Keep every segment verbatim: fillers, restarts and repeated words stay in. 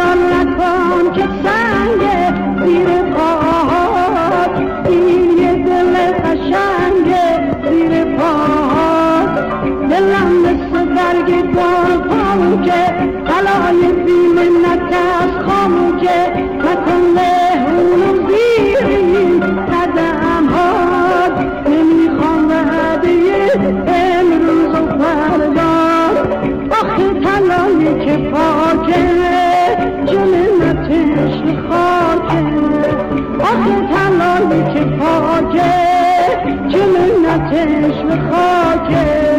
خیال نکن که سنگ زیر پاهات، این یه دل قشنگ زیر پاهات. دلم مثل برگ گل پاموکه، طلای بی منت از خاموکه، نکن مهمونم زیر این قدم هات. نمیخوام وعده امروز و فردا، آخه طلایی که پاکه جنتش به خاکه، آخه طلایی که پاکه جنتش به خاکه.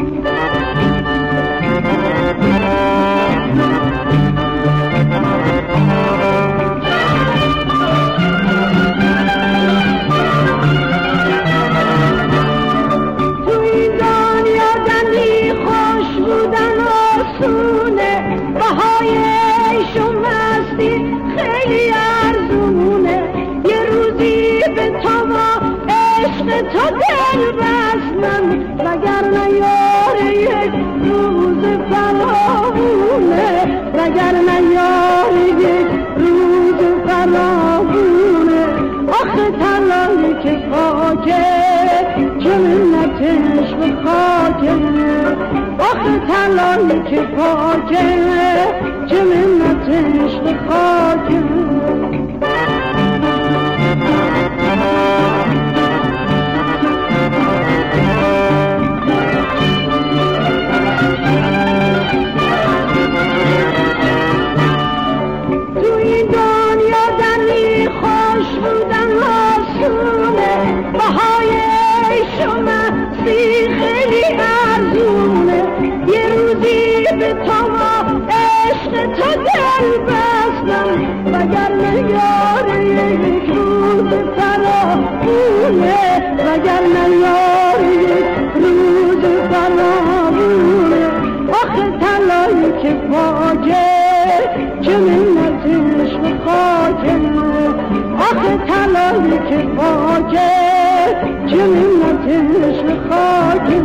بهایشون مستی خیلی ارزونه، یه روزی به تو با عشق تو دل بستم، وگرنه یار یک روز فراوونه، وگرنه یار یک روز فراوونه. آخه طلایی که پاکه جنتش به خاکه، آخه طلایی که پاکه جنتش به خاکه. تو این دنیا زنی خوش بودن آسونه، بهایشون مستی خیلی ارزونه، یه روزی به تو با عشق تو دل بستم، وگرنه یار یک روز فراوونه، وگرنه یار یک روز فراوونه. آخه طلایی که پاکه جنتش به خاکه، آخه طلایی که پاکه جنتش به خاکه.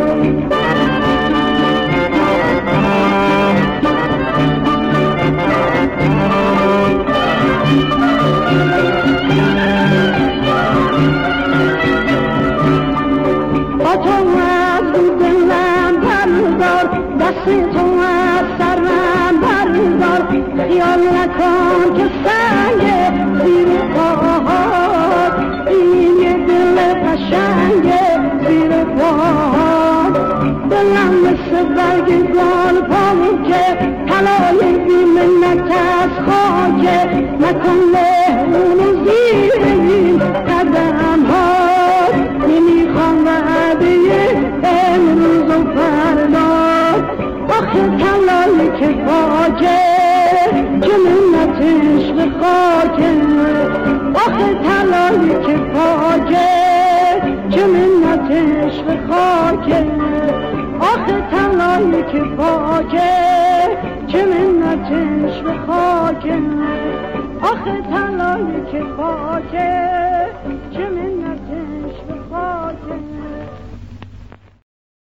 با تو از دلم بردار، دست تو از سرم بردار، خیال نکن که سنگ زیر پاهات، این یه دل قشنگ زیر پاهات. دلم مثل برگ گل پاموکه، طلای بی منت از خاکه، نکن مهمون زیر این قدم هات. نمیخوام وعده امروز و فردا، آخه طلایی که پاکه جنتش به خاکه، آخه طلایی که پاکه جنتش به خاکه، آخه طلایی که پاکه جنتش به خاکه، آخه طلایی که پاکه